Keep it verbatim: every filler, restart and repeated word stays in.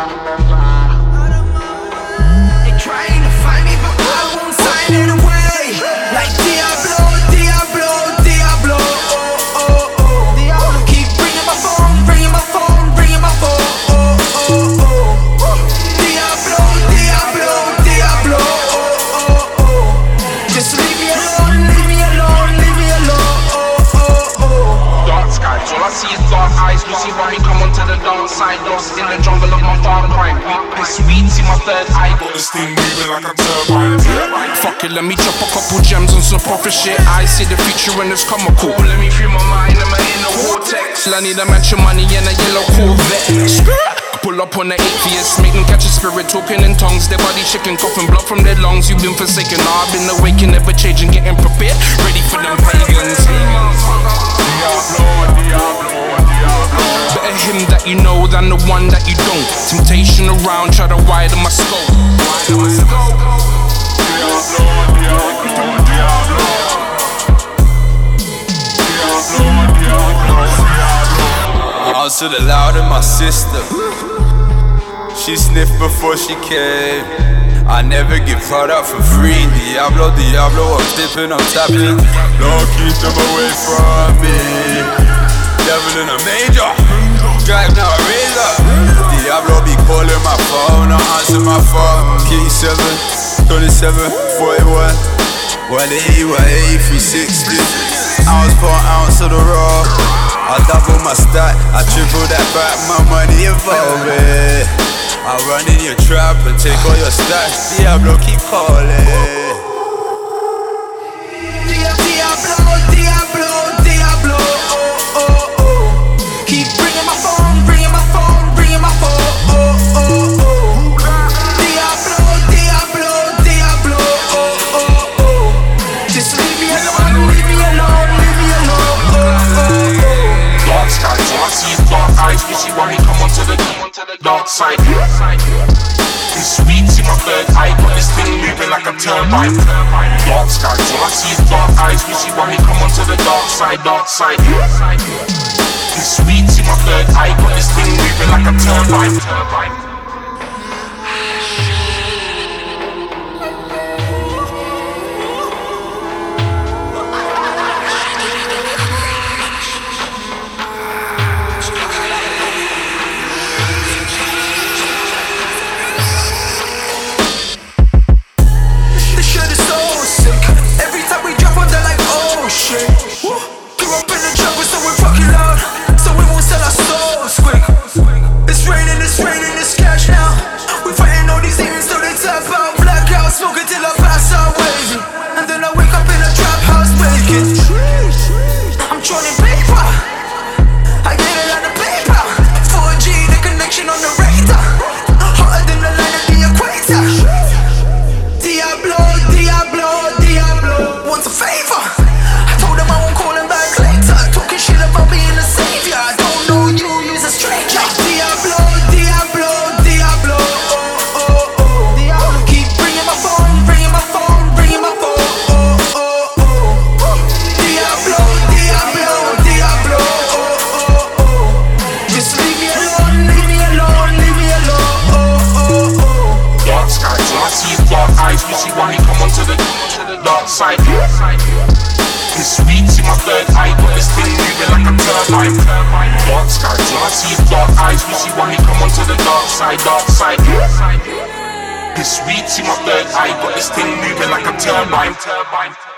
They trying to find me, but I won't sign it away. Like Diablo, Diablo, Diablo. Oh, oh, oh. Diablo keep bringing my phone, bringing my phone, bringing my phone. Oh, oh, oh. Diablo, Diablo, Diablo. Oh, oh, oh. Just leave me alone, leave me alone, leave me alone. Oh, oh, oh. Dark skies, all I see is dark eyes. You see why me come onto the dark side. Lost in the jungle of my far cry. Piss sweet, see my third eye. Got this thing moving like a turbine. Fuck it, let me drop a couple gems on some proper shit. I see the future and it's comical. Let me free my mind, I'm in the vortex. I need a mansion money and a yellow Corvette. Pull up on the atheists, make them catch a spirit talking in tongues. Their body shaking, coughing blood from their lungs. You've been forsaken, nah, I've been awakened, never changing, getting prepared, ready for them pagans. Diablo, Diablo, Diablo. Better him that you know than the one that you don't. Temptation around, try to widen my scope. Widen my scope. Diablo, Diablo, Diablo. Diablo, Diablo, Diablo. I was to the loud in my sister. She sniffed before she came. I never get caught up for free. Diablo, Diablo, I'm dipping, I'm tapping. Lord, keep them away from me. Devil in a major, drive now a razor. Diablo be calling my phone, I answer my phone. K seven, twenty-seven, forty-one, one eighty, one eighty, three sixty. Ounce per ounce of the raw. I double my stack, I triple that back, my money evolving. I run in your trap and take all your stacks. Diablo keep calling. Diablo, Diablo, Diablo. Oh, oh, oh. Keep bringing my phone, bringing my phone, bringing my phone. Oh, oh, oh. Diablo, Diablo, Diablo. Oh, oh, oh. Just leave me alone, leave me alone, leave me alone. Oh, oh, oh. Dark skies, all I see is dark eyes. You see why me come onto the, come onto the dark side. It's sweet, see my third eye. Got this thing moving like a turbine. Dark skies, all I see is dark eyes. You see why me come onto the dark side, dark side. It's sweet, see my third eye. Got this thing moving like a turbine. You see why me come onto the, to the dark side. It's sweet, see my third eye. Got this thing moving like a turbine. Dark skies, all I see is dark eyes. You see why me come onto the dark side, dark side. It's sweet, see my third eye. Got this thing moving like a turbine.